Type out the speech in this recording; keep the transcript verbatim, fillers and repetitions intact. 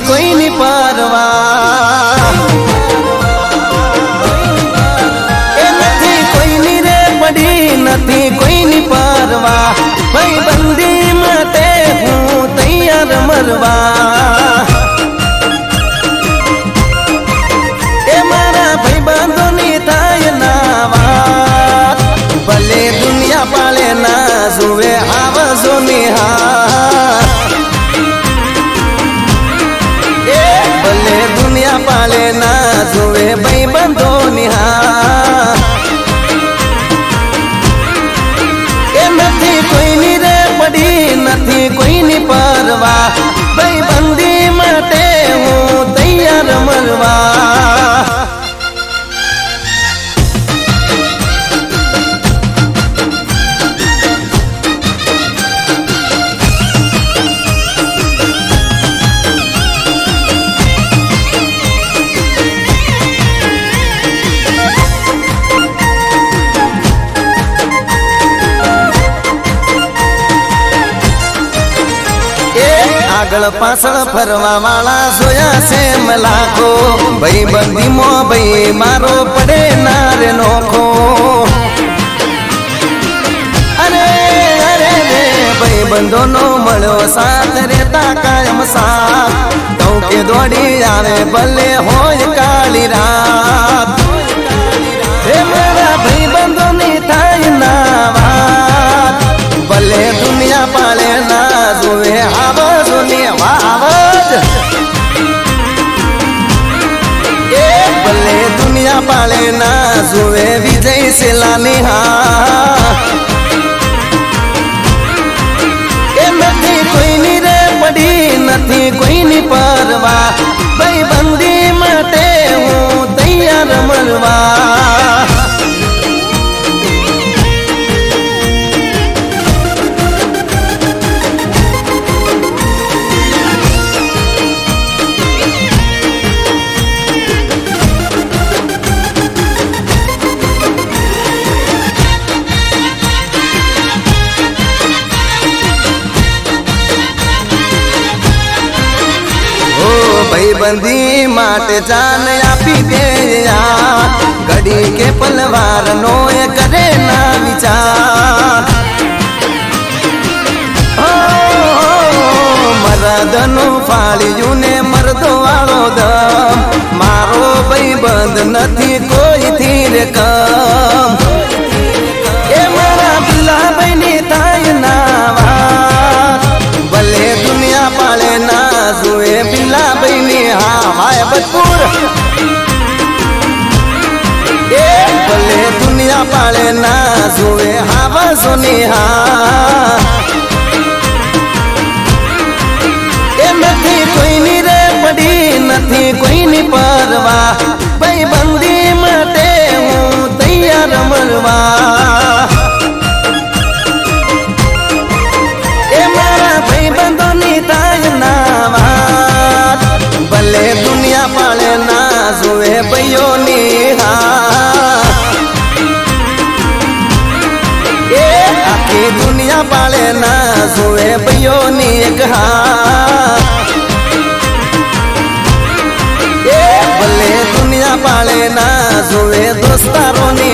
કોઈની પરવા, એ નથી કોઈની રે પડી નથી કોઈની પરવા, ભાઈ બંદી માટે હું તૈયાર મરવા। એ મારા ભાઈ બંધોની થાય ના વાત, ભલે દુનિયા પાળે ના જુએ આવજો નિહાર, એ ભલે દુનિયા પાળે ના જુએ ભાઈ બંધો નિહાર, એ નથી કોઈની રે પડી નથી કોઈની પરવા, ભાઈ બંદી માટે હું તૈયાર મરવા। આગળ પાછળ ફરવા વાળા જોયા છે લાખો, ભાઈ બંધી મો ભાઈ મારો પડે ના રે નોખો, અરે અરે રે ભાઈ બંધો નો મળ્યો સાથ રેતા કાયમ સાથ, કહું કે દોડી આવે ભલે હોય કાળી રાત, હે મારા ભાઈ બંધો ની થાય ના વાત, ભલે દુનિયા પાળે ના જોવે આવજો ને વાવજ, એ ભલે દુનિયા પાળે ના જોવે વિજય સેલા નિહાર, એ નથી કોઈની રે પડી નથી કોઈની પરવા, ભાઈ બંદી માટે હું તૈયાર મરવા। भाई बंदी माटे जान आपी दे यार, घड़ी के पलवार नो ये करे ना विचार, मरदनु फाड़ियों ने मर्दो वालो दम, मारो भाई बंद नथी कोई थीर कम, ए मारा बिल्ला बनी थाय ना वात, भले दुनिया पाले ना जुए बिल्ला बनी हाँ माय बदपुर, ए भले दुनिया पाले ना जुए हवा सुनी हाँ, ए नथी कोईनी रे पड़ी नथी कोईनी परवा, भाई बंदी माटे हूँ तैयार मरवा। ए मारा भाई बंधो नी थाय ना वात, भले दुनिया पाले ना जुए भैयो निहार, ए आखी दुनिया पाले ना जुए भैयो नी एक हार, ए भले दुनिया पाले ना जुए दोस्तारों नी